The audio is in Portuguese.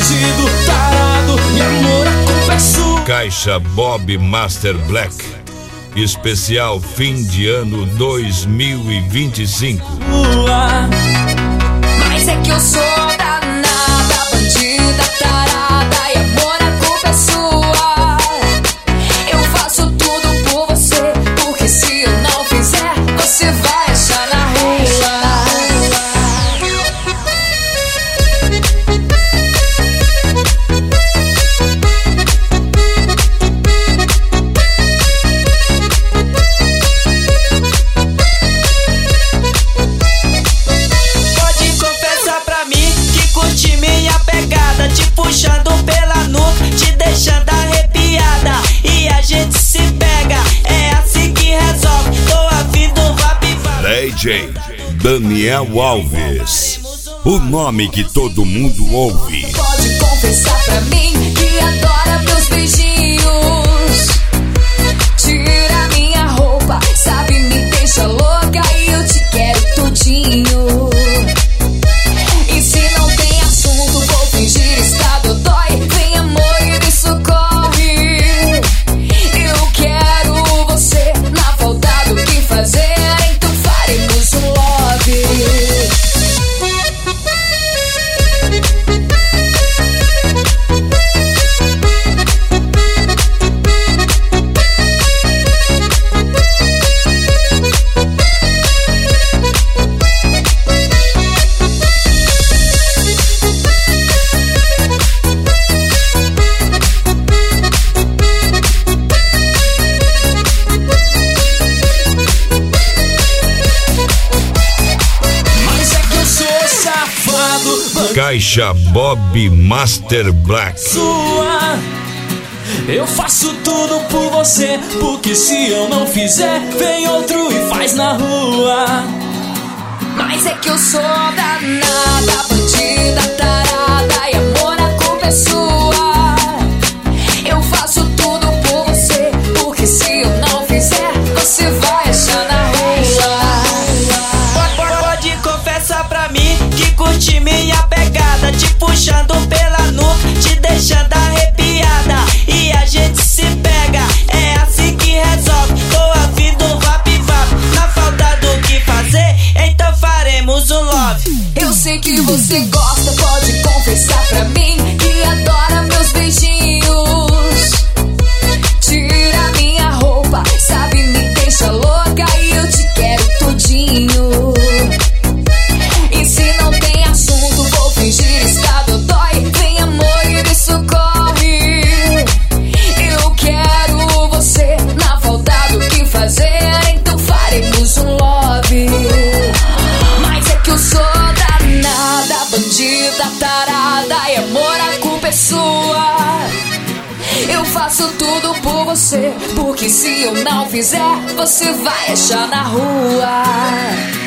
bandido, tarado, e amor, a culpa é sua. Caixa Bob Master Black, especial fim de ano 2025. Mas é que eu sou danada, bandida, tarada, e amor, a culpa é sua. Eu faço tudo por você, porque se eu não fizer, você vai achar na rua. Puxando pela nuca, te deixando arrepiada, e a gente se pega, é assim que resolve. Tô a fim do vapo. DJ Daniel Alves, o nome que todo mundo ouve. Pode confessar pra mim que adora meus beijinhos. Tira minha roupa, sabe, me deixa louca, e eu te quero tudinho. E se não tem assunto, vou fingir estado dói. Vem amor e me socorre. Eu quero você, na falta do que fazer, então faremos um love. Caixa Bob Master Black. Sua, eu faço tudo por você, porque se eu não fizer, vem outro e faz na rua. Mas é que eu sou danada, bandida, tarada, e amor, a culpa é sua. Eu faço tudo por você, porque se eu não fizer, você vai achar na rua. Pode confessar pra mim que curte minha pegada, te puxando pela nuca, te deixando arrepiada, e a gente se pega, é assim que resolve. Tô a fim do vapo, na falta do que fazer, então faremos um love. Eu sei que você gosta, pode confessar pra mim que adora meus beijinhos. Tira minha roupa, sabe, me deixa louca, e eu te quero tudinho. E se não tem assunto, vou fingir estado dói. Vem amor e me socorre. Eu quero você, na falta do que fazer, então faremos um love. Mas é que eu sou danada, bandida, tarada, e amor, a culpa é sua. Eu faço tudo por você, porque se eu não fizer, você vai achar na rua.